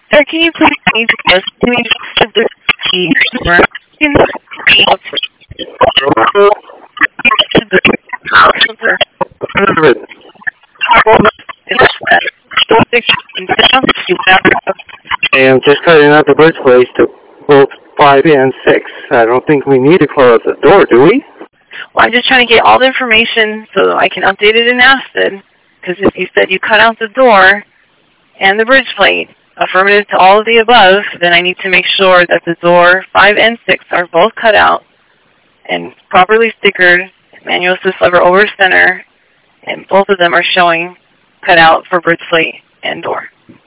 Sir, can you please change this to me to the key in the I'm just cutting out the bridge plates to both 5 and 6. I don't think we need to close the door, do we? Well, I'm just trying to get all the information so I can update it in ASTID. Because if you said you cut out the door and the bridge plate, affirmative to all of the above, then I need to make sure that the door 5 and 6 are both cut out and properly stickered, manual assist lever over center, and both of them are showing cut out for bridge plate and door.